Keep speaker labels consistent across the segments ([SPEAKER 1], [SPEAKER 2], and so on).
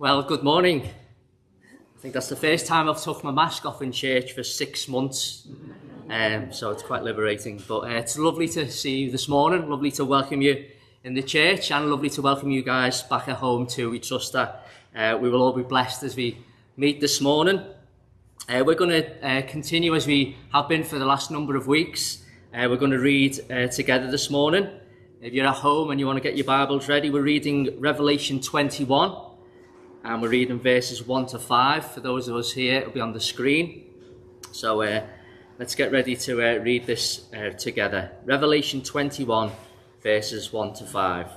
[SPEAKER 1] Well, good morning. I think that's the first time I've took my mask off in church for 6 months, so it's quite liberating. But it's lovely to see you this morning, lovely to welcome you in the church, and lovely to welcome you guys back at home too. We trust that we will all be blessed as we meet this morning. We're going to continue as we have been for the last number of weeks. We're going to read together this morning. If you're at home and you want to get your Bibles ready, we're reading Revelation 21. And we're reading verses 1 to 5. For those of us here, it'll be on the screen. So let's get ready to read this together. Revelation 21, verses 1 to 5.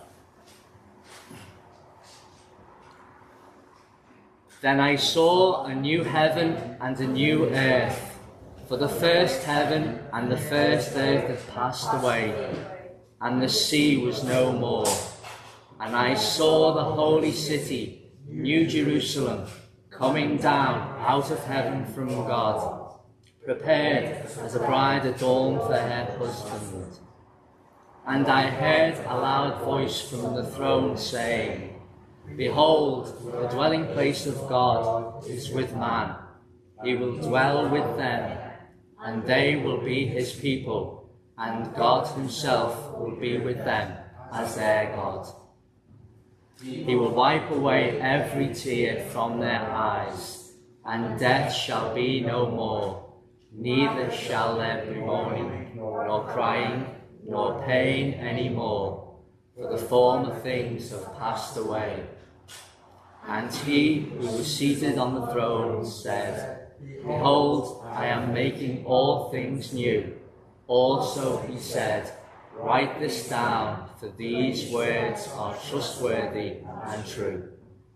[SPEAKER 1] Then I saw a new heaven and a new earth, for the first heaven and the first earth had passed away, and the sea was no more. And I saw the holy city, New Jerusalem, coming down out of heaven from God, prepared as a bride adorned for her husband. And I heard a loud voice from the throne saying, Behold, the dwelling place of God is with man. He will dwell with them, and they will be his people, and God himself will be with them as their God. He will wipe away every tear from their eyes, and death shall be no more. Neither shall there be mourning, nor crying, nor pain any more, for the former things have passed away. And he who was seated on the throne said, Behold, I am making all things new. Also he said, Write this down, for these words are trustworthy and true.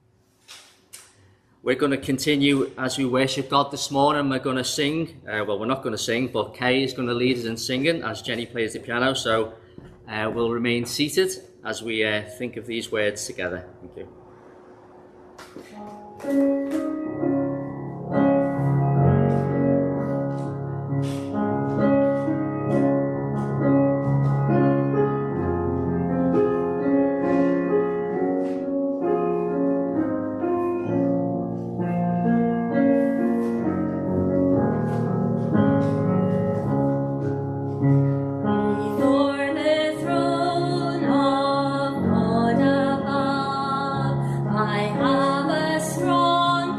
[SPEAKER 1] We're going to continue as we worship God this morning. We're going to sing. Well, we're not going to sing, but Kay is going to lead us in singing as Jenny plays the piano. So we'll remain seated as we think of these words together. Thank you.
[SPEAKER 2] I have a strong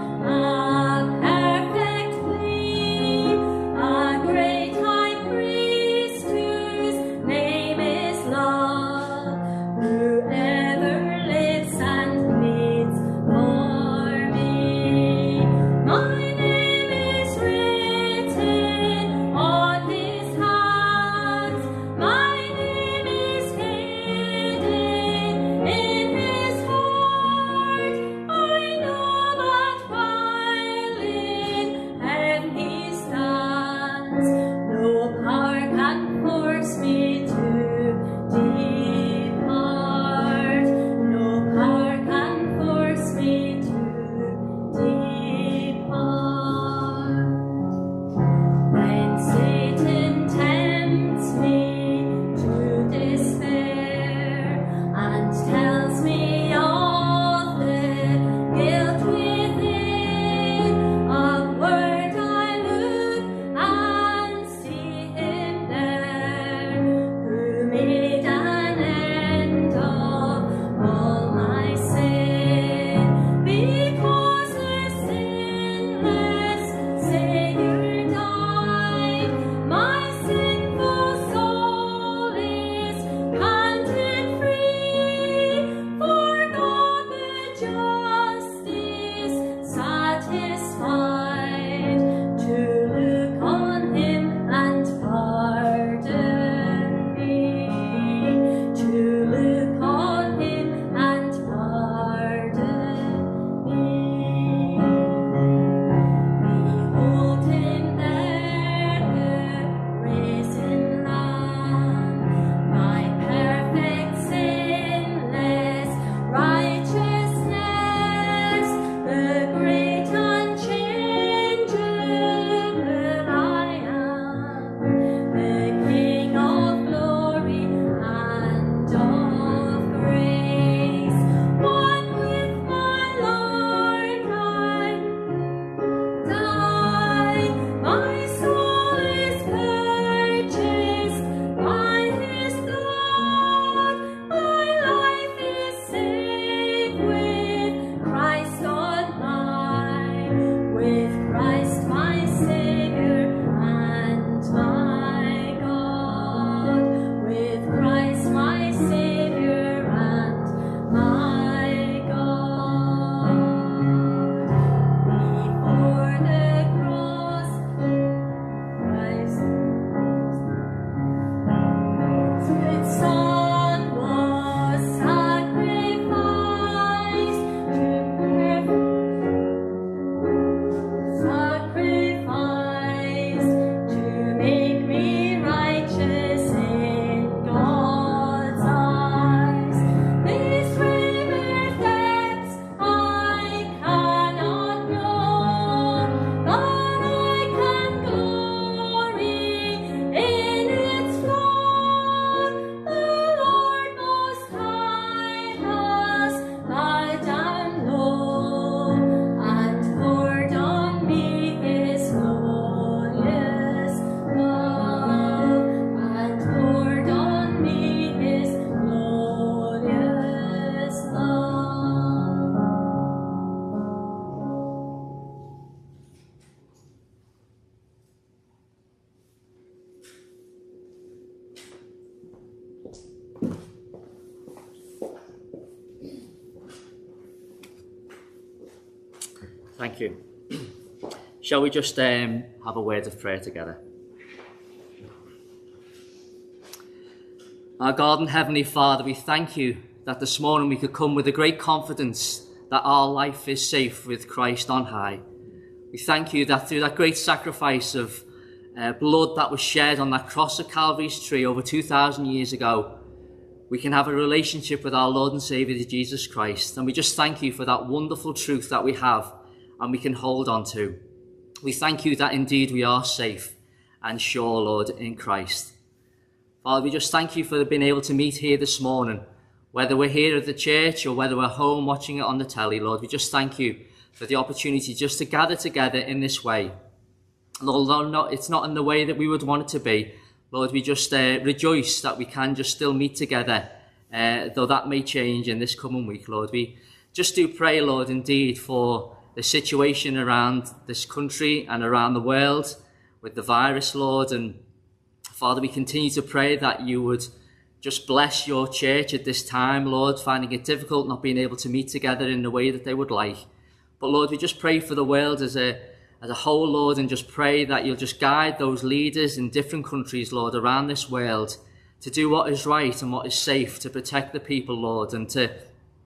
[SPEAKER 1] Thank you. Shall we just have a word of prayer together? Our God and Heavenly Father, we thank you that this morning we could come with a great confidence that our life is safe with Christ on high. We thank you that through that great sacrifice of blood that was shed on that cross of Calvary's tree over 2,000 years ago, we can have a relationship with our Lord and Saviour Jesus Christ. And we just thank you for that wonderful truth that we have and we can hold on to. We thank you that indeed we are safe and sure, Lord, in Christ. Father, we just thank you for being able to meet here this morning, whether we're here at the church or whether we're home watching it on the telly, Lord. We just thank you for the opportunity just to gather together in this way. Lord, although it's not in the way that we would want it to be, Lord, we just rejoice that we can just still meet together, though that may change in this coming week, Lord. We just do pray, Lord, indeed, for the situation around this country and around the world with the virus, Lord. And Father, we continue to pray that you would just bless your church at this time, Lord, finding it difficult not being able to meet together in the way that they would like. But Lord, we just pray for the world as a whole, Lord, and just pray that you'll just guide those leaders in different countries, Lord, around this world to do what is right and what is safe, to protect the people, Lord, and to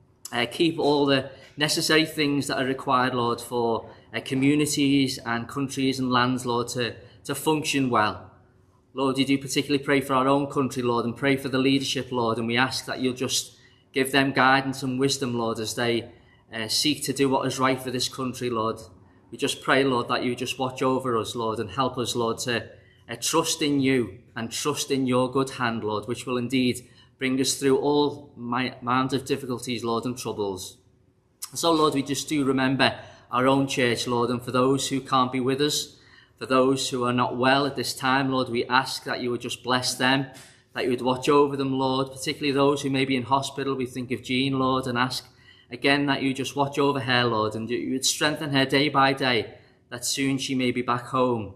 [SPEAKER 1] keep all the necessary things that are required, Lord, for communities and countries and lands, Lord, to function well. Lord, you do particularly pray for our own country, Lord, and pray for the leadership, Lord, and we ask that you'll just give them guidance and wisdom, Lord, as they seek to do what is right for this country, Lord. We just pray, Lord, that you just watch over us, Lord, and help us, Lord, to trust in you and trust in your good hand, Lord, which will indeed bring us through all mounds of difficulties, Lord, and troubles. So, Lord, we just do remember our own church, Lord, and for those who can't be with us, for those who are not well at this time, Lord, we ask that you would just bless them, that you would watch over them, Lord, particularly those who may be in hospital. We think of Jean, Lord, and ask again that you just watch over her, Lord, and you would strengthen her day by day, that soon she may be back home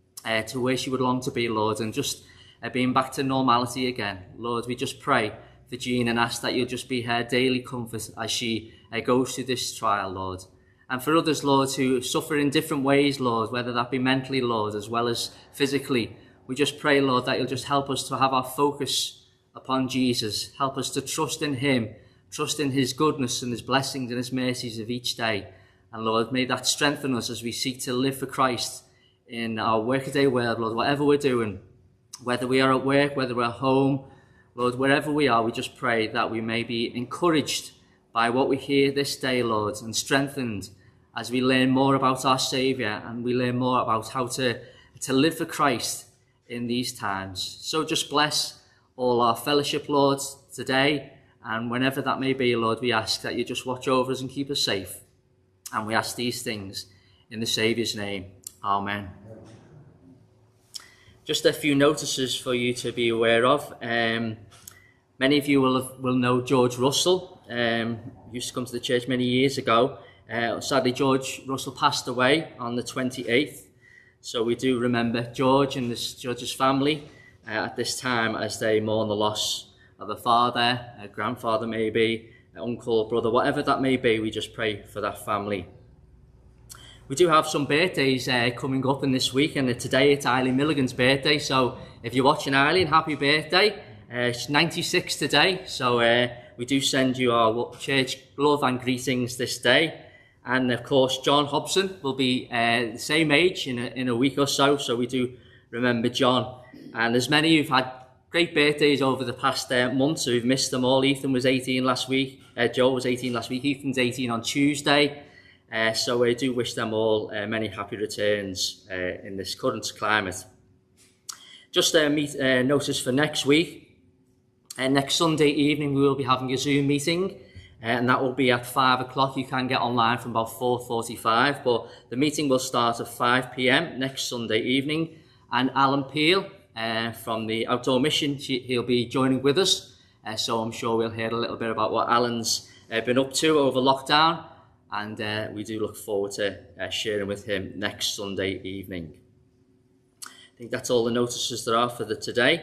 [SPEAKER 1] to where she would long to be, Lord, and just being back to normality again. Lord, we just pray for Jean and ask that you'll just be her daily comfort as she goes through this trial, Lord. And for others, Lord, who suffer in different ways, Lord, whether that be mentally, Lord, as well as physically, we just pray, Lord, that you'll just help us to have our focus upon Jesus. Help us to trust in him, trust in his goodness and his blessings and his mercies of each day. And Lord, may that strengthen us as we seek to live for Christ in our workaday world, Lord, whatever we're doing, whether we are at work, whether we're at home, Lord, wherever we are, we just pray that we may be encouraged by what we hear this day, Lord, and strengthened as we learn more about our Saviour and we learn more about how to live for Christ in these times. So just bless all our fellowship, Lord, today, and whenever that may be, Lord, we ask that you just watch over us and keep us safe. And we ask these things in the Saviour's name. Amen. Just a few notices for you to be aware of. Many of you will know George Russell. Used to come to the church many years ago. Sadly, George Russell passed away on the 28th. So we do remember George and George's family at this time as they mourn the loss of a father, a grandfather maybe, an uncle, brother, whatever that may be. We just pray for that family. We do have some birthdays coming up in this week, and today it's Eileen Milligan's birthday. So if you're watching Eileen, happy birthday. She's 96 today, so we do send you our church love and greetings this day. And of course, John Hobson will be the same age in a week or so, so we do remember John. And there's many who've had great birthdays over the past month, so we've missed them all. Ethan was 18 last week, Joe was 18 last week, Ethan's 18 on Tuesday. So we do wish them all many happy returns in this current climate. Just a notice for next week. Next Sunday evening we will be having a Zoom meeting, and that will be at 5 o'clock. You can get online from about 4:45, but the meeting will start at 5 p.m. next Sunday evening. And Alan Peel from the Outdoor Mission, he'll be joining with us. So I'm sure we'll hear a little bit about what Alan's been up to over lockdown. And we do look forward to sharing with him next Sunday evening. I think that's all the notices there are for today.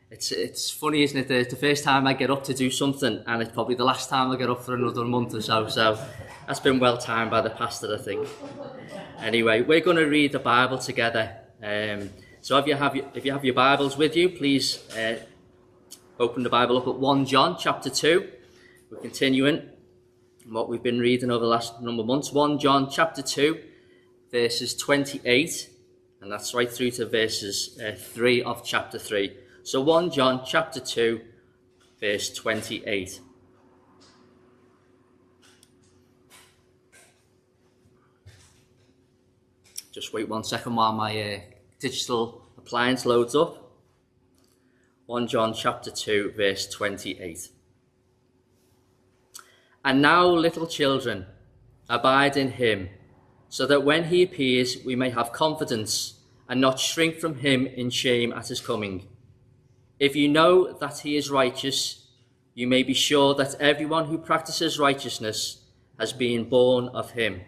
[SPEAKER 1] It's funny, isn't it? It's the first time I get up to do something, and it's probably the last time I get up for another month or so. So that's been well timed by the pastor, I think. Anyway, we're going to read the Bible together. So if you have your Bibles with you, please open the Bible up at 1 John chapter 2. We're continuing what we've been reading over the last number of months. 1 John chapter 2, verses 28, and that's right through to verses 3 of chapter 3. So 1 John chapter 2, verse 28. Just wait 1 second while my digital appliance loads up. 1 John chapter 2, verse 28. And now, little children, abide in him, so that when he appears we may have confidence and not shrink from him in shame at his coming. If you know that he is righteous, you may be sure that everyone who practices righteousness has been born of him.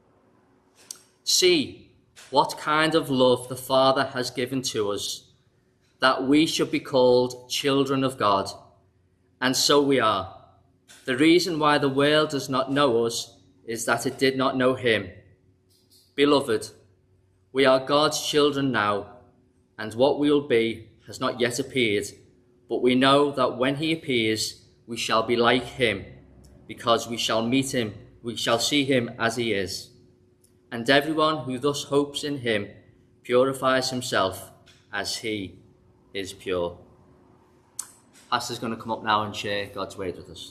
[SPEAKER 1] See what kind of love the Father has given to us, that we should be called children of God. And so we are. The reason why the world does not know us is that it did not know him. Beloved, we are God's children now, and what we will be has not yet appeared, but we know that when he appears, we shall be like him, because we shall meet him, we shall see him as he is. And everyone who thus hopes in him purifies himself as he is pure. Pastor's going to come up now and share God's word with us.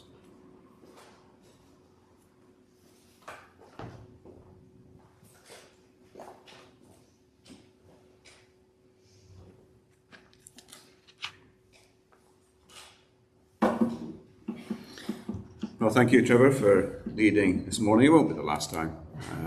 [SPEAKER 2] Well, thank you, Trevor, for leading this morning. It won't be the last time,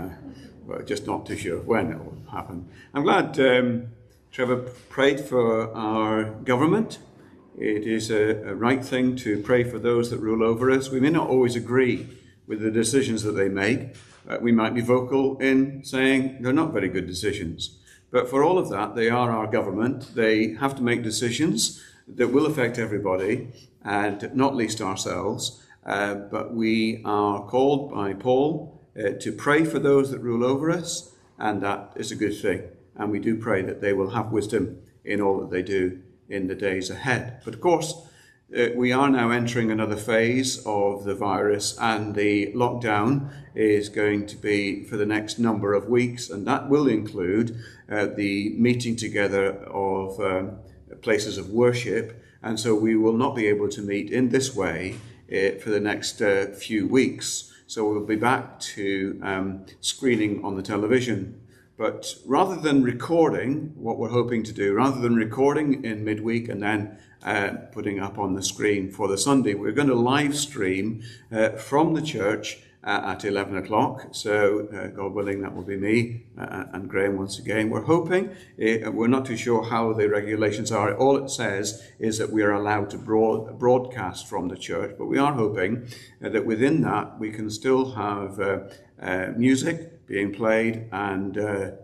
[SPEAKER 2] but just not too sure when it will happen. I'm glad Trevor prayed for our government. It is a right thing to pray for those that rule over us. We may not always agree with the decisions that they make. We might be vocal in saying they're not very good decisions. But for all of that, they are our government. They have to make decisions that will affect everybody, and not least ourselves. But we are called by Paul to pray for those that rule over us, and that is a good thing. And we do pray that they will have wisdom in all that they do in the days ahead. But of course, we are now entering another phase of the virus, and the lockdown is going to be for the next number of weeks, and that will include the meeting together of places of worship. And so we will not be able to meet in this way for the next few weeks. So we'll be back to screening on the television. But rather than recording, what we're hoping to do, rather than recording in midweek and then putting up on the screen for the Sunday, we're going to live stream from the church at 11 o'clock. So God willing, that will be me and Graham once again. We're hoping, we're not too sure how the regulations are. All it says is that we are allowed to broadcast from the church, but we are hoping that within that we can still have music being played and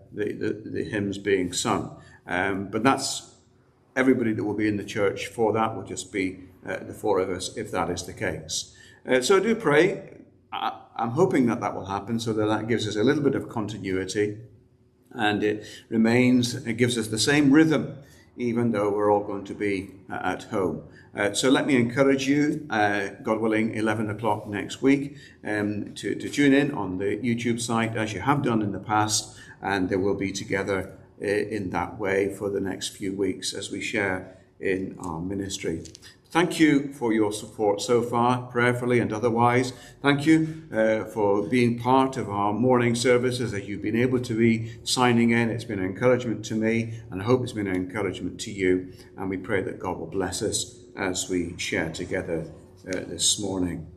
[SPEAKER 2] the hymns being sung. But that's everybody that will be in the church for that will just be the four of us, if that is the case. So do pray. I'm hoping that will happen, so that gives us a little bit of continuity, and it gives us the same rhythm, even though we're all going to be at home. So let me encourage you, God willing, 11 o'clock next week, to tune in on the YouTube site as you have done in the past, and we'll be together in that way for the next few weeks as we share in our ministry. Thank you for your support so far, prayerfully and otherwise. Thank you for being part of our morning services, that you've been able to be signing in. It's been an encouragement to me, and I hope it's been an encouragement to you. And we pray that God will bless us as we share together this morning.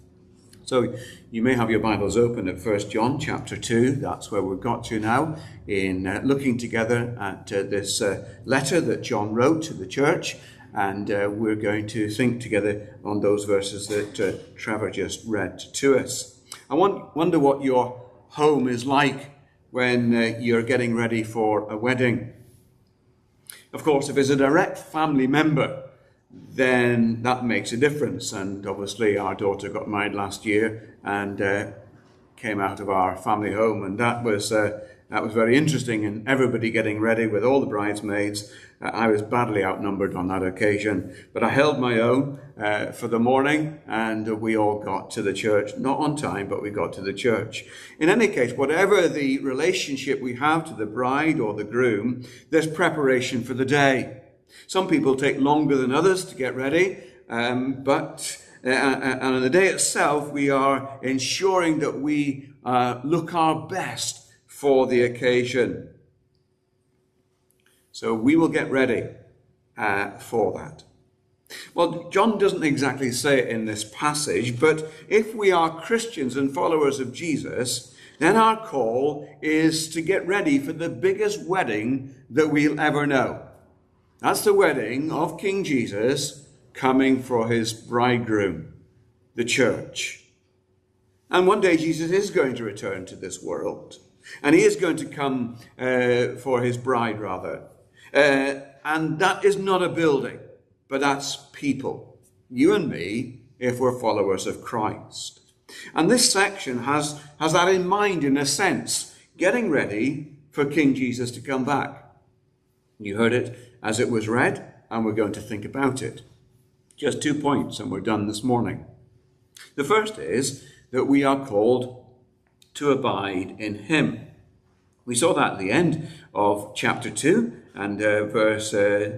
[SPEAKER 2] So you may have your Bibles open at 1 John chapter 2. That's where we've got to now in looking together at this letter that John wrote to the church. And we're going to think together on those verses that Trevor just read to us. I wonder what your home is like when you're getting ready for a wedding. Of course, if it's a direct family member, then that makes a difference. And obviously our daughter got married last year and came out of our family home, and that was very interesting, and everybody getting ready with all the bridesmaids. I was badly outnumbered on that occasion, but I held my own for the morning, and we all got to the church, not on time, but we got to the church. In any case, whatever the relationship we have to the bride or the groom, there's preparation for the day. Some people take longer than others to get ready, but on the day itself, we are ensuring that we look our best for the occasion. So we will get ready for that. Well, John doesn't exactly say it in this passage, but if we are Christians and followers of Jesus, then our call is to get ready for the biggest wedding that we'll ever know. That's the wedding of King Jesus coming for his bridegroom, the church. And one day Jesus is going to return to this world. And he is going to come for his bride, rather. And that is not a building, but that's people. You and me, if we're followers of Christ. And this section has that in mind, in a sense, getting ready for King Jesus to come back. You heard it as it was read, and we're going to think about it. Just 2 points, and we're done this morning. The first is that we are called to abide in him. We saw that at the end of chapter 2 and verse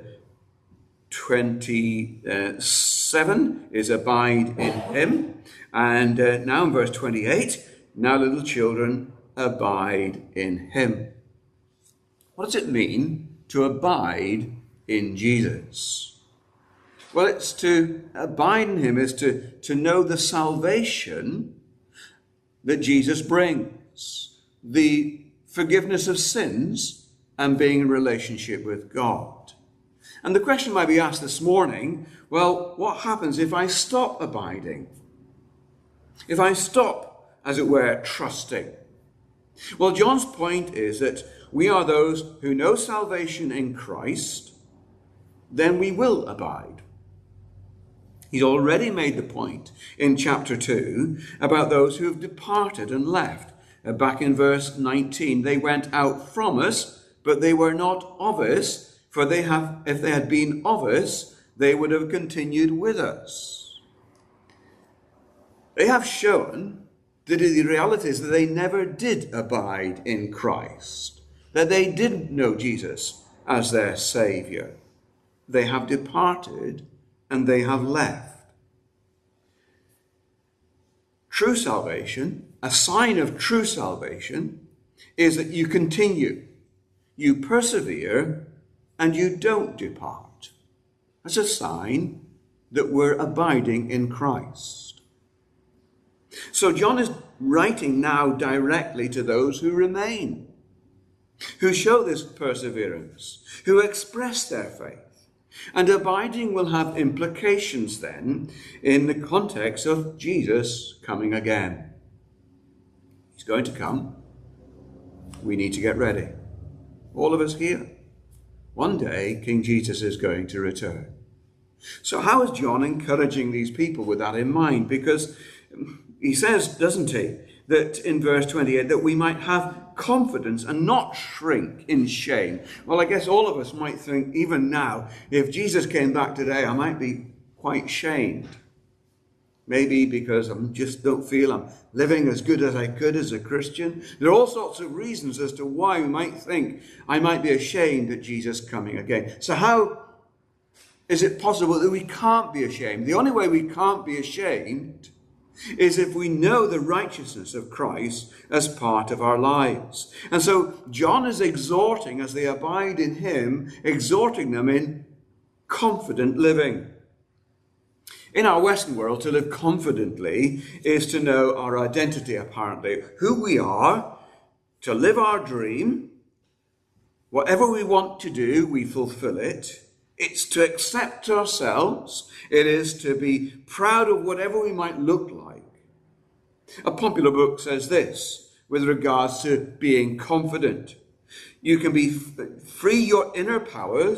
[SPEAKER 2] 27 is abide in him. And now in verse 28, now little children, abide in him. What does it mean to abide in Jesus? Well, it's to abide in him is to know the salvation that Jesus brings, the forgiveness of sins, and being in relationship with God. And the question might be asked this morning, well, what happens if I stop abiding? If I stop, as it were, trusting? Well, John's point is that we are those who know salvation in Christ, then we will abide. He's already made the point in chapter 2 about those who have departed and left. Back in verse 19, they went out from us, but they were not of us, for if they had been of us, they would have continued with us. They have shown that the reality is that they never did abide in Christ, that they didn't know Jesus as their Saviour. They have departed and they have left. True salvation, a sign of true salvation, is that you continue, you persevere, and you don't depart. That's a sign that we're abiding in Christ. So John is writing now directly to those who remain, who show this perseverance, who express their faith. And abiding will have implications then in the context of Jesus coming again. He's going to come. We need to get ready. All of us here. One day, King Jesus is going to return. So how is John encouraging these people with that in mind? Because he says, doesn't he, that in verse 28, that we might have confidence and not shrink in shame. Well, I guess all of us might think, even now, if Jesus came back today, I might be quite shamed. Maybe because I just don't feel I'm living as good as I could as a Christian. There are all sorts of reasons as to why we might think I might be ashamed at Jesus coming again. So how is it possible that we can't be ashamed? The only way we can't be ashamed is if we know the righteousness of Christ as part of our lives. And so John is exhorting, as they abide in him, exhorting them in confident living. In our Western world, to live confidently is to know our identity, apparently, who we are, to live our dream. Whatever we want to do, we fulfill it. It's to accept ourselves. It is to be proud of whatever we might look like. A popular book says this with regards to being confident. You can free your inner powers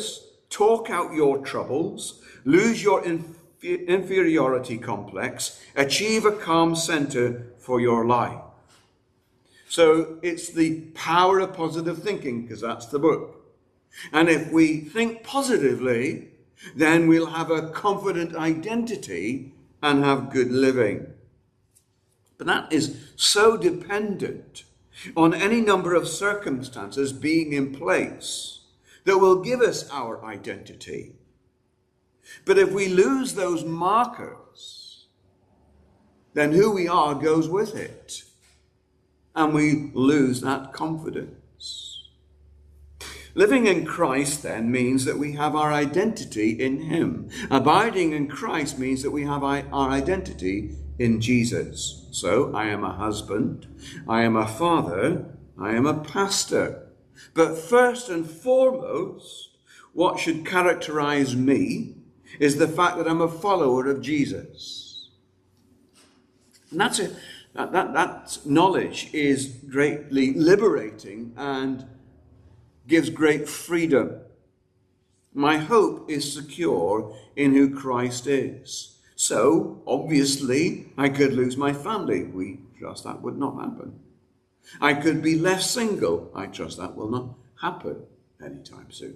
[SPEAKER 2] talk out your troubles, lose your inferiority complex, achieve a calm center for your life. So it's the power of positive thinking, because that's the book. And if we think positively, then we'll have a confident identity and have good living. But that is so dependent on any number of circumstances being in place that will give us our identity. But if we lose those markers, then who we are goes with it, and we lose that confidence. Living in Christ then means that we have our identity in him. Abiding in Christ means that we have our identity in Jesus. So I am a husband, I am a father, I am a pastor. But first and foremost, what should characterize me is the fact that I'm a follower of Jesus. And that knowledge is greatly liberating and gives great freedom. My hope is secure in who Christ is. So, obviously, I could lose my family. We trust that would not happen. I could be left single. I trust that will not happen anytime soon.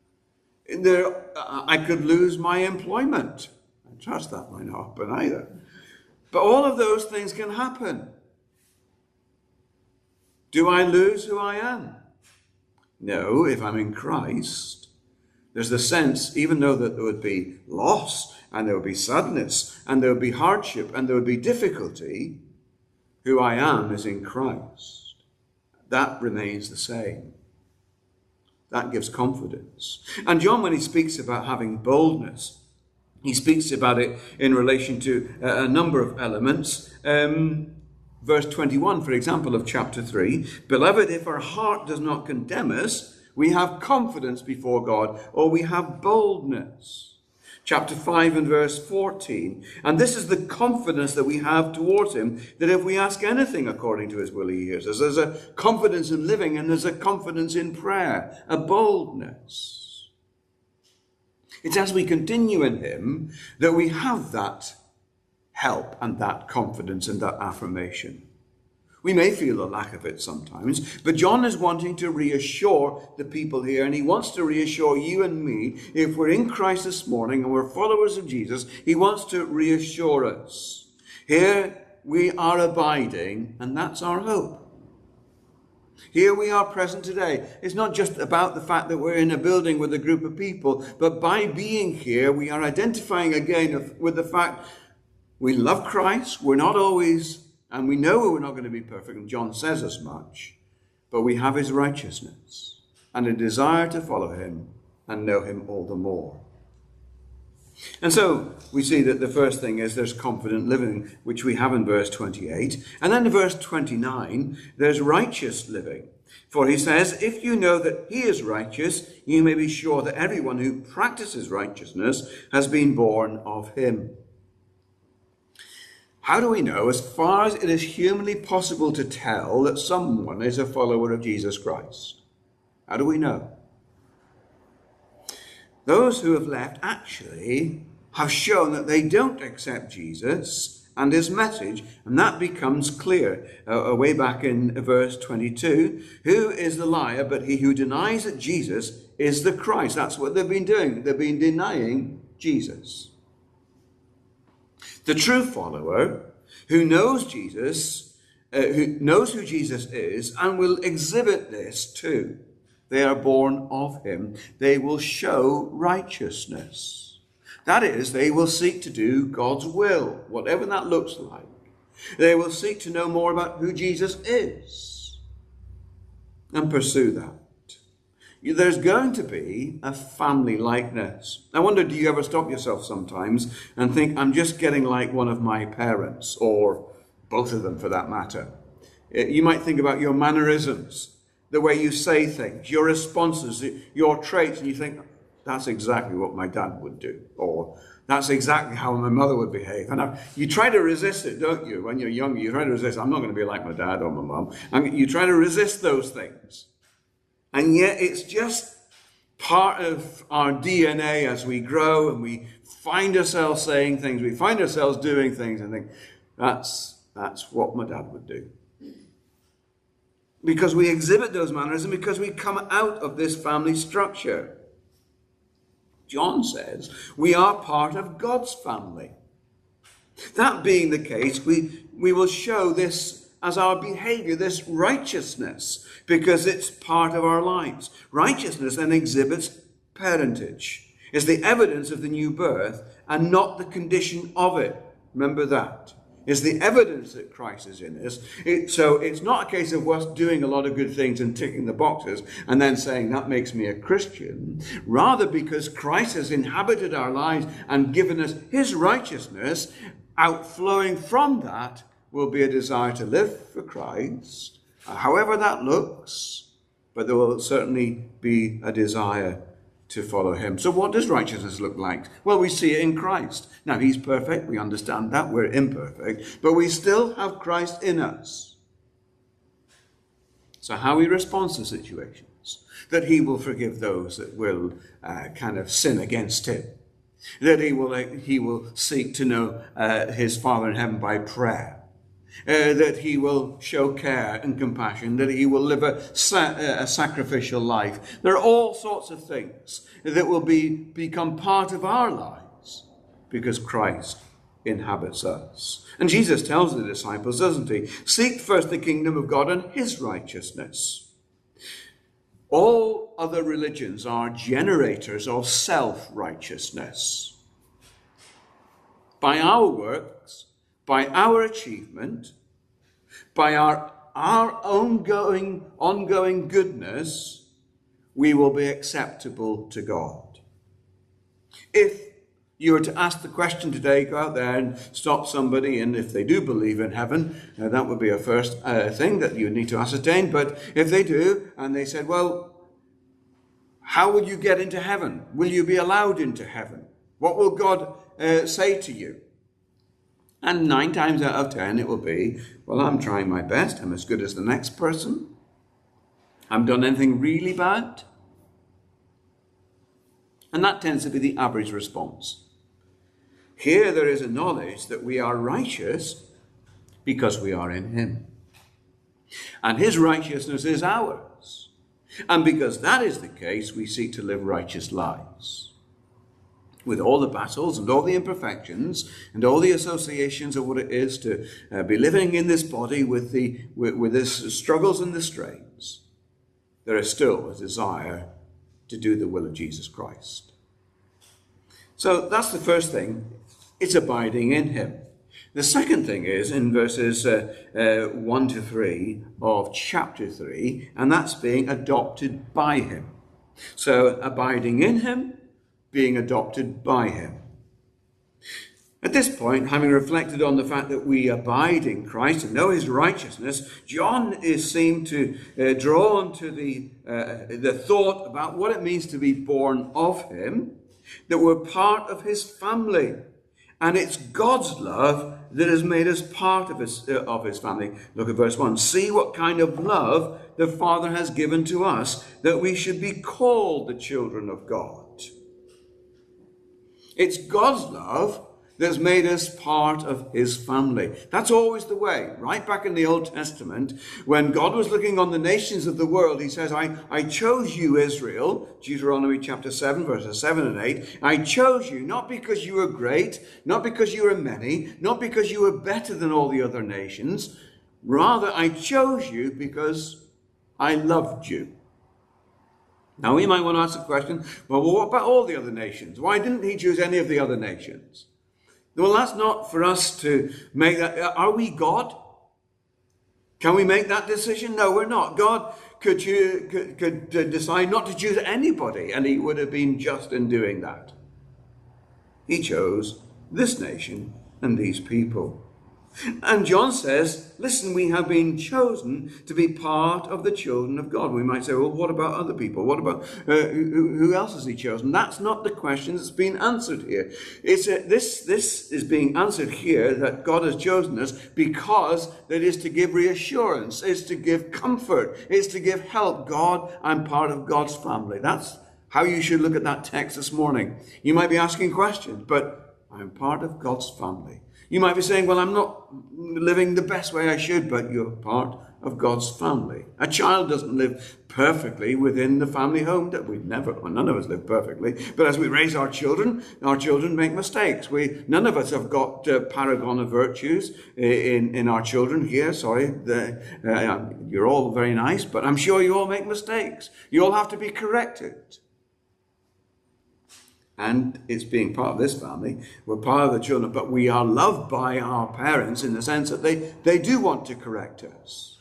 [SPEAKER 2] I could lose my employment. I trust that might not happen either. But all of those things can happen. Do I lose who I am? No, if I'm in Christ, there's the sense, even though that there would be loss, and there would be sadness, and there would be hardship, and there would be difficulty, who I am is in Christ. That remains the same. That gives confidence. And John, when he speaks about having boldness, he speaks about it in relation to a number of elements. Verse 21, for example, of chapter 3, Beloved, if our heart does not condemn us, we have confidence before God, or we have boldness. Chapter 5 and verse 14, and this is the confidence that we have towards him, that if we ask anything according to his will, he hears us. There's a confidence in living, and there's a confidence in prayer, a boldness. It's as we continue in him that we have that help and that confidence and that affirmation. We may feel a lack of it sometimes, but John is wanting to reassure the people here, and he wants to reassure you and me. If we're in Christ this morning and we're followers of Jesus, he wants to reassure us. Here we are abiding, and that's our hope. Here we are present today. It's not just about the fact that we're in a building with a group of people, but by being here, we are identifying again with the fact we love Christ. We're not always, and we know we're not going to be perfect, and John says as much, but we have his righteousness and a desire to follow him and know him all the more. And so we see that the first thing is there's confident living, which we have in verse 28. And then in verse 29, there's righteous living. For he says, if you know that he is righteous, you may be sure that everyone who practices righteousness has been born of him. How do we know, as far as it is humanly possible to tell, that someone is a follower of Jesus Christ? How do we know? Those who have left actually have shown that they don't accept Jesus and his message, and that becomes clear way back in verse 22. Who is the liar but he who denies that Jesus is the Christ? That's what they've been doing. They've been denying Jesus. The true follower who knows Jesus, who knows who Jesus is, and will exhibit this too. They are born of him. They will show righteousness. That is, they will seek to do God's will, whatever that looks like. They will seek to know more about who Jesus is and pursue that. There's going to be a family likeness. I wonder, do you ever stop yourself sometimes and think, I'm just getting like one of my parents, or both of them for that matter? You might think about your mannerisms, the way you say things, your responses, your traits, and you think, that's exactly what my dad would do, or that's exactly how my mother would behave. And you try to resist it, don't you? When you're younger, you try to resist, I'm not going to be like my dad or my mum. And you try to resist those things. And yet it's just part of our DNA as we grow and we find ourselves saying things, we find ourselves doing things and think, that's what my dad would do. Because we exhibit those manners and because we come out of this family structure. John says we are part of God's family. That being the case, we will show this as our behavior, this righteousness, because it's part of our lives. Righteousness then exhibits parentage. It's the evidence of the new birth and not the condition of it. Remember that. It's the evidence that Christ is in us. So it's not a case of us doing a lot of good things and ticking the boxes and then saying that makes me a Christian. Rather, because Christ has inhabited our lives and given us his righteousness, outflowing from that will be a desire to live for Christ, however that looks, but there will certainly be a desire to follow him. So what does righteousness look like? Well, we see it in Christ. Now, he's perfect. We understand that. We're imperfect. But we still have Christ in us. So how he responds to situations. That he will forgive those that will kind of sin against him. That he will seek to know his Father in heaven by prayer. That he will show care and compassion, that he will live a sacrificial life. There are all sorts of things that will become part of our lives because Christ inhabits us. And Jesus tells the disciples, doesn't he? Seek first the kingdom of God and his righteousness. All other religions are generators of self-righteousness. By our works, by our achievement, by our ongoing goodness, we will be acceptable to God. If you were to ask the question today, go out there and stop somebody, and if they do believe in heaven, that would be a first thing that you need to ascertain. But if they do, and they said, well, how will you get into heaven? Will you be allowed into heaven? What will God say to you? And 9 times out of 10 it will be, well, I'm trying my best. I'm as good as the next person. I haven't done anything really bad. And that tends to be the average response. Here there is a knowledge that we are righteous because we are in him. And his righteousness is ours. And because that is the case, we seek to live righteous lives. With all the battles and all the imperfections and all the associations of what it is to be living in this body with the struggles and the strains, there is still a desire to do the will of Jesus Christ. So that's the first thing. It's abiding in him. The second thing is in verses 1 to 3 of chapter 3, and that's being adopted by him. So abiding in him, being adopted by him. At this point, having reflected on the fact that we abide in Christ and know his righteousness, John is seen to draw on to the thought about what it means to be born of him, that we're part of his family. And it's God's love that has made us part of his family. Look at verse 1. See what kind of love the Father has given to us, that we should be called the children of God. It's God's love that's made us part of his family. That's always the way. Right back in the Old Testament, when God was looking on the nations of the world, he says, I chose you, Israel, Deuteronomy chapter 7, verses 7 and 8. I chose you not because you were great, not because you were many, not because you were better than all the other nations. Rather, I chose you because I loved you. Now, we might want to ask the question, well, what about all the other nations? Why didn't he choose any of the other nations? Well, that's not for us to make that. Are we God? Can we make that decision? No, we're not. God could decide not to choose anybody, and he would have been just in doing that. He chose this nation and these people. And John says, listen, we have been chosen to be part of the children of God. We might say, well, what about other people? What about who else has he chosen? That's not the question that's been answered here. This is being answered here, that God has chosen us because it is to give reassurance, it's to give comfort, it's to give help. God, I'm part of God's family. That's how you should look at that text this morning. You might be asking questions, but I'm part of God's family. You might be saying, well, I'm not living the best way I should, but you're part of God's family. A child doesn't live perfectly within the family home. That none of us live perfectly. But as we raise our children make mistakes. None of us have got paragon of virtues in our children here. Sorry, you're all very nice, but I'm sure you all make mistakes. You all have to be corrected. And it's being part of this family. We're part of the children, but we are loved by our parents in the sense that they do want to correct us.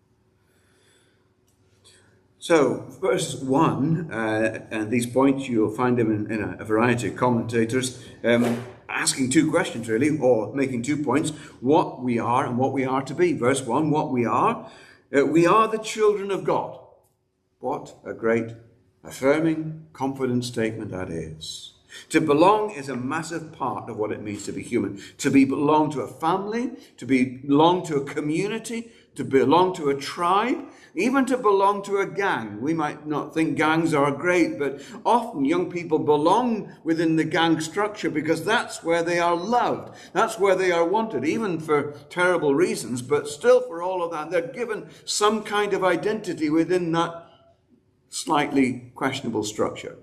[SPEAKER 2] So, verse 1, and these points, you'll find them in a variety of commentators, asking two questions really, or making 2 points. What we are and what we are to be. Verse 1, what we are the children of God. What a great, affirming, confident statement that is. To belong is a massive part of what it means to be human. To belong to a family, to belong to a community, to belong to a tribe, even to belong to a gang. We might not think gangs are great, but often young people belong within the gang structure because that's where they are loved. That's where they are wanted, even for terrible reasons, but still for all of that, they're given some kind of identity within that slightly questionable structure.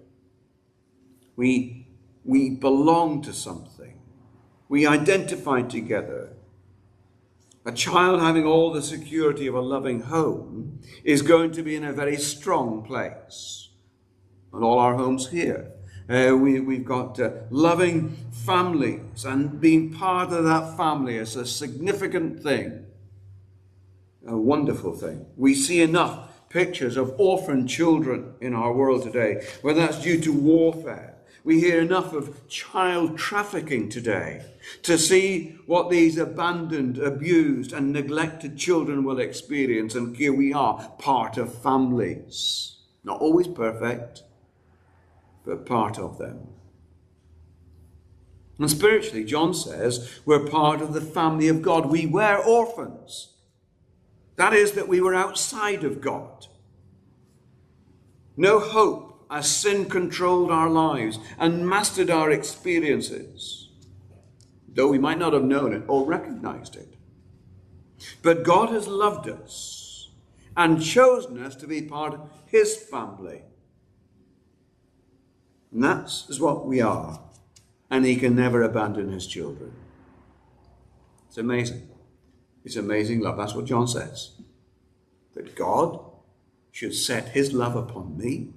[SPEAKER 2] We belong to something. We identify together. A child having all the security of a loving home is going to be in a very strong place. And all our homes here. We've got loving families, and being part of that family is a significant thing. A wonderful thing. We see enough pictures of orphan children in our world today, whether that's due to warfare. We hear enough of child trafficking today to see what these abandoned, abused and neglected children will experience. And here we are, part of families. Not always perfect, but part of them. And spiritually, John says, we're part of the family of God. We were orphans. That is, that we were outside of God. No hope as sin controlled our lives and mastered our experiences, though we might not have known it or recognized it. But God has loved us and chosen us to be part of his family. And that's what we are. And he can never abandon his children. It's amazing. It's amazing love. That's what John says. That God should set his love upon me.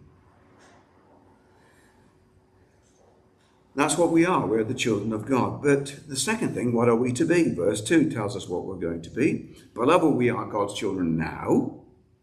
[SPEAKER 2] That's what we are. We're the children of God. But the second thing, what are we to be? Verse 2 tells us what we're going to be. Beloved, we are God's children now.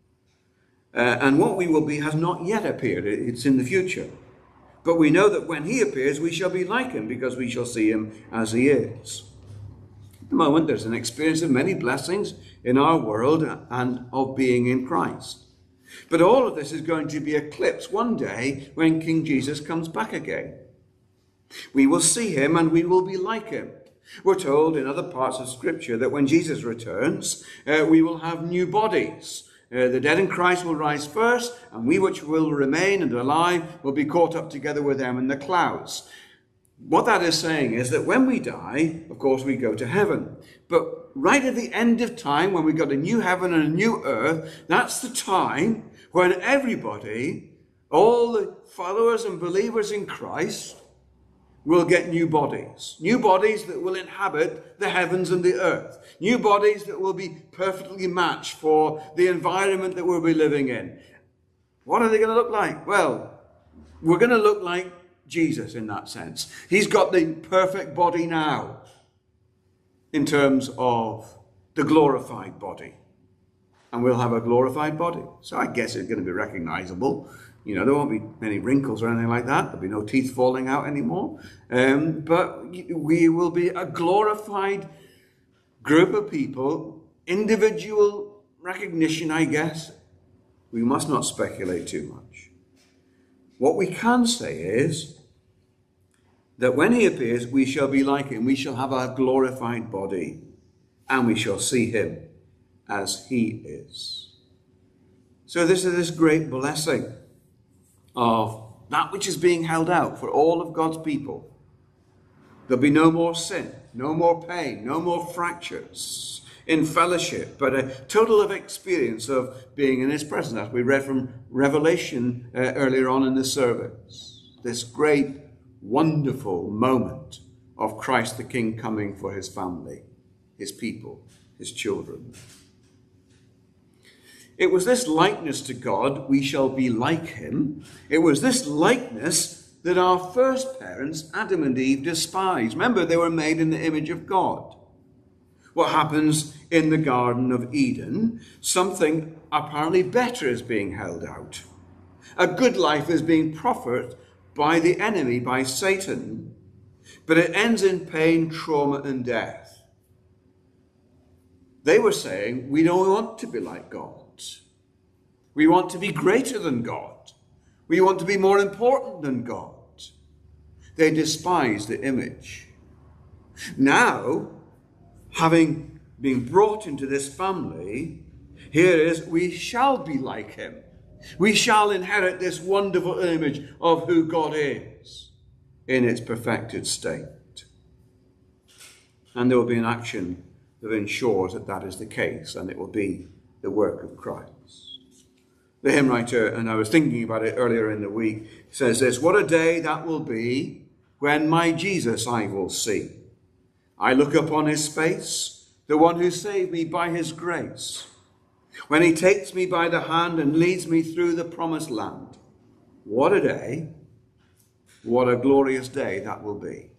[SPEAKER 2] And what we will be has not yet appeared. It's in the future. But we know that when he appears, we shall be like him, because we shall see him as he is. At the moment, there's an experience of many blessings in our world and of being in Christ. But all of this is going to be eclipsed one day when King Jesus comes back again. We will see him and we will be like him. We're told in other parts of Scripture that when Jesus returns, we will have new bodies. The dead in Christ will rise first, and we which will remain and alive will be caught up together with them in the clouds. What that is saying is that when we die, of course, we go to heaven. But right at the end of time, when we've got a new heaven and a new earth, that's the time when everybody, all the followers and believers in Christ, will get new bodies that will inhabit the heavens and the earth, new bodies that will be perfectly matched for the environment that we'll be living in. What are they going to look like? Well, we're going to look like Jesus in that sense. He's got the perfect body now in terms of the glorified body. And we'll have a glorified body. So I guess it's going to be recognizable. You know, there won't be many wrinkles or anything like that. There'll be no teeth falling out anymore. But we will be a glorified group of people. Individual recognition, I guess. We must not speculate too much. What we can say is that when he appears, we shall be like him. We shall have a glorified body. And we shall see him as he is. So this is this great blessing of that which is being held out for all of God's people. There'll be no more sin, no more pain, no more fractures in fellowship, but a total of experience of being in his presence, as we read from Revelation earlier on in the service. This great, wonderful moment of Christ the King coming for his family, his people, his children. It was this likeness to God, we shall be like him. It was this likeness that our first parents, Adam and Eve, despised. Remember, they were made in the image of God. What happens in the Garden of Eden? Something apparently better is being held out. A good life is being proffered by the enemy, by Satan, but it ends in pain, trauma, and death. They were saying, we don't want to be like God. We want to be greater than God. We want to be more important than God. They despise the image. Now, having been brought into this family, here is, we shall be like him. We shall inherit this wonderful image of who God is in its perfected state. And there will be an action that ensures that that is the case, and it will be the work of Christ. The hymn writer, and I was thinking about it earlier in the week, says this: what a day that will be when my Jesus I will see. I look upon his face, the one who saved me by his grace. When he takes me by the hand and leads me through the promised land. What a day, what a glorious day that will be.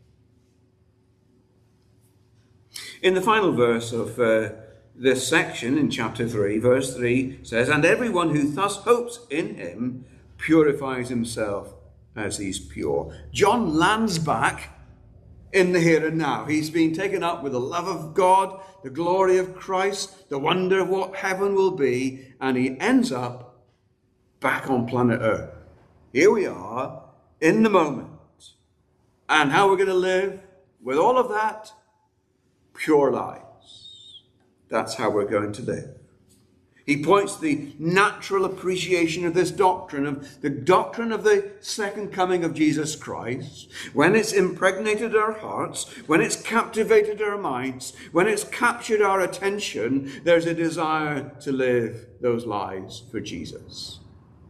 [SPEAKER 2] In the final verse of this section, in chapter 3, verse 3 says, and everyone who thus hopes in him purifies himself as he's pure. John lands back in the here and now. He's been taken up with the love of God, the glory of Christ, the wonder of what heaven will be, and he ends up back on planet Earth. Here we are in the moment. And how we're going to live with all of that? Pure lives. That's how we're going to live. He points to the natural appreciation of this doctrine, of the doctrine of the second coming of Jesus Christ. When it's impregnated our hearts, when it's captivated our minds, when it's captured our attention, there's a desire to live those lives for Jesus.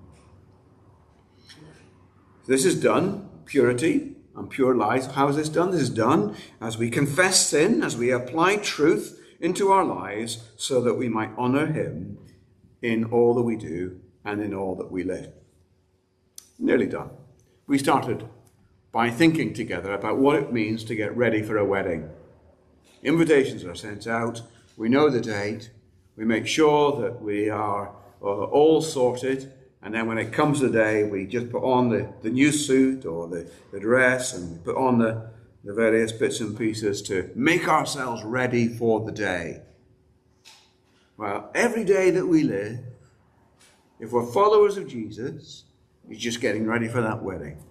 [SPEAKER 2] This is done, purity and pure lives. How is this done? This is done as we confess sin, as we apply truth into our lives so that we might honor him in all that we do and in all that we live. Nearly done. We started by thinking together about what it means to get ready for a wedding. Invitations are sent out. We know the date. We make sure that we are all sorted. And then when it comes the day, we just put on the new suit or the dress, and we put on the various bits and pieces to make ourselves ready for the day. Well, every day that we live, if we're followers of Jesus, is just getting ready for that wedding.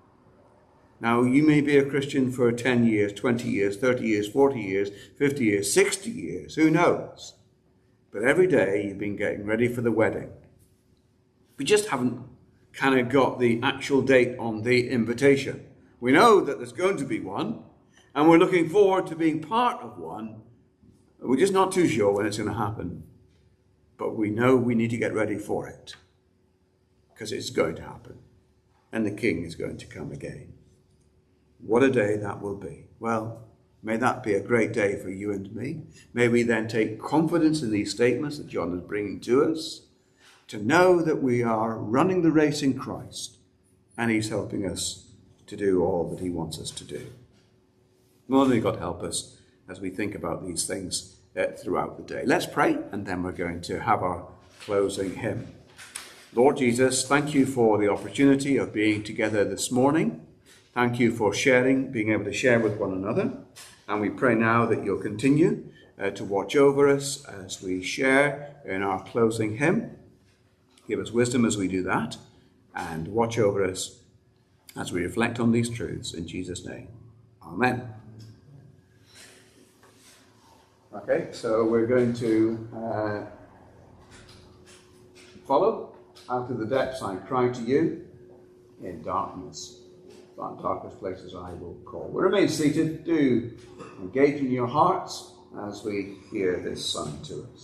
[SPEAKER 2] Now, you may be a Christian for 10 years, 20 years, 30 years, 40 years, 50 years, 60 years, who knows? But every day you've been getting ready for the wedding. We just haven't kind of got the actual date on the invitation. We know that there's going to be one, and we're looking forward to being part of one. We're just not too sure when it's going to happen. But we know we need to get ready for it, because it's going to happen, and the King is going to come again. What a day that will be. Well, may that be a great day for you and me. May we then take confidence in these statements that John is bringing to us, to know that we are running the race in Christ, and he's helping us to do all that he wants us to do. Lord, may God help us as we think about these things throughout the day. Let's pray, and then we're going to have our closing hymn. Lord Jesus, thank you for the opportunity of being together this morning. Thank you for being able to share with one another. And we pray now that you'll continue to watch over us as we share in our closing hymn. Give us wisdom as we do that, and watch over us as we reflect on these truths in Jesus' name. Amen. Okay, so we're going to follow. Out of the depths I cry to you. in darkness. That darkest places I will call. We remain seated. Do engage in your hearts as we hear this sung to us.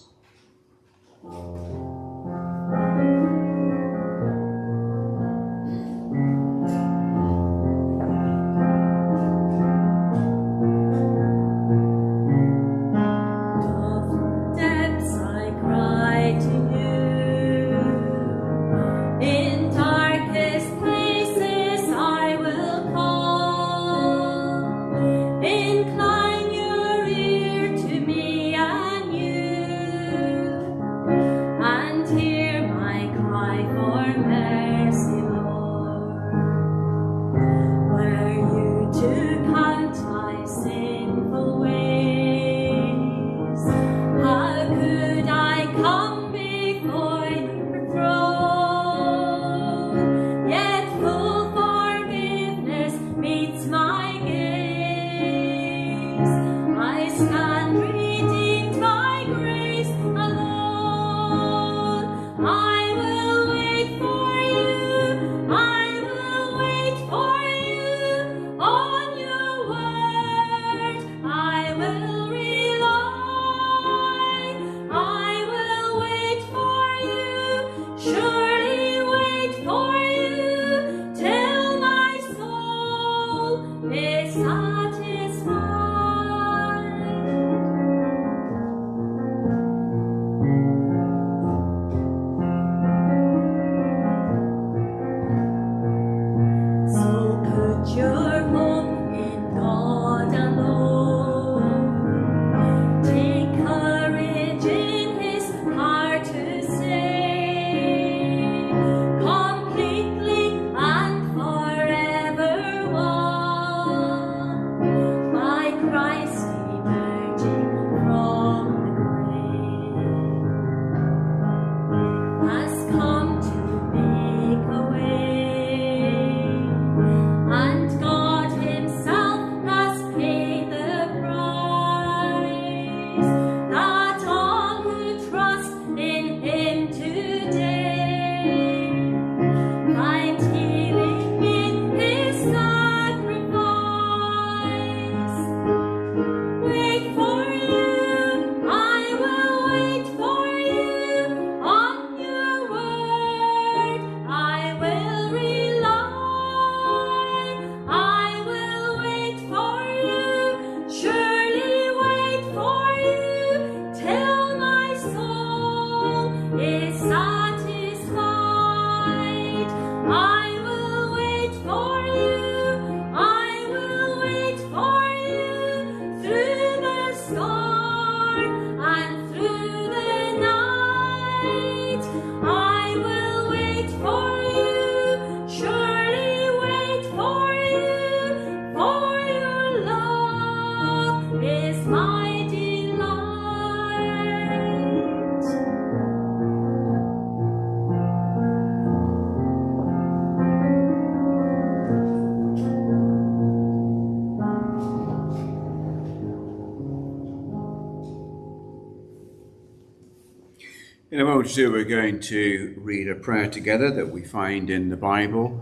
[SPEAKER 2] In a moment or two, we're going to read a prayer together that we find in the Bible.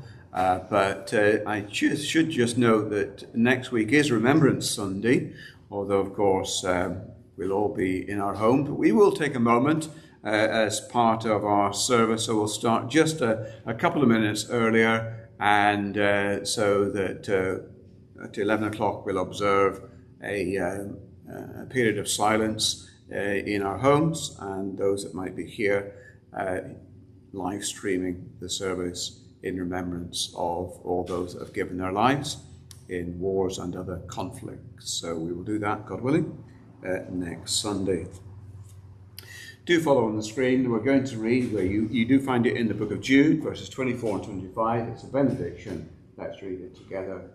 [SPEAKER 2] But I should just note that next week is Remembrance Sunday, although, of course, we'll all be in our home. But we will take a moment as part of our service, so we'll start just a couple of minutes earlier, and so that at 11 o'clock we'll observe a period of silence in our homes, and those that might be here live streaming the service in remembrance of all those that have given their lives in wars and other conflicts. So we will do that, God willing, next Sunday. Do follow on the screen. We're going to read where you do find it in the book of Jude, verses 24 and 25. It's a benediction. Let's read it together.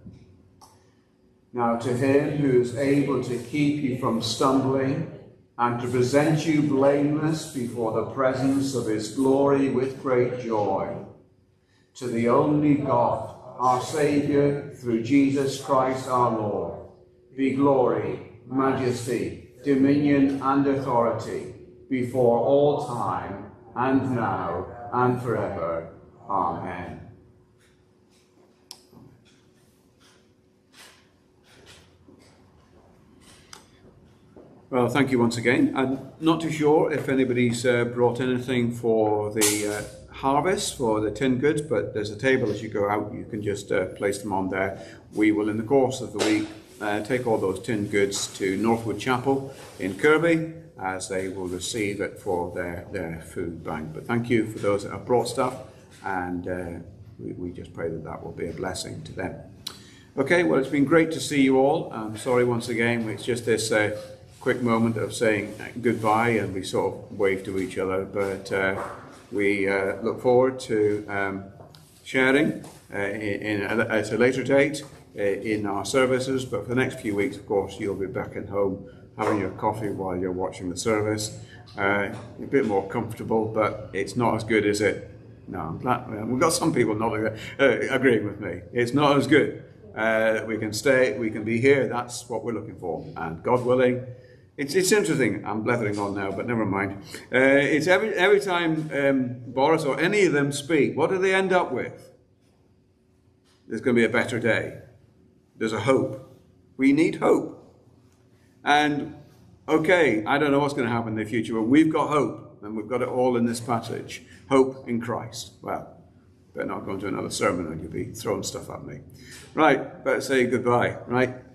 [SPEAKER 2] Now to him who is able to keep you from stumbling and to present you blameless before the presence of his glory with great joy, to the only God, our Saviour, through Jesus Christ our Lord, be glory, majesty, dominion and authority before all time and now and forever. Amen. Well, thank you once again. I'm not too sure if anybody's brought anything for the harvest, for the tin goods, but there's a table as you go out. You can just place them on there. We will, in the course of the week, take all those tin goods to Northwood Chapel in Kirby, as they will receive it for their food bank. But thank you for those that have brought stuff, and we just pray that that will be a blessing to them. Okay, well, it's been great to see you all. I'm sorry once again, it's just this quick moment of saying goodbye, and we sort of wave to each other, but we look forward to sharing at a later date in our services. But for the next few weeks, of course, you'll be back at home having your coffee while you're watching the service. A bit more comfortable, but it's not as good as it. No, I'm glad. We've got some people not agreeing with me. It's not as good. We can stay, we can be here. That's what we're looking for, and God willing. It's interesting. I'm blethering on now, but never mind. It's every time Boris or any of them speak, what do they end up with? There's going to be a better day. There's a hope. We need hope. And okay, I don't know what's going to happen in the future, but we've got hope, and we've got it all in this passage. Hope in Christ. Well, better not go into another sermon, or you'll be throwing stuff at me. Right, better say goodbye. Right.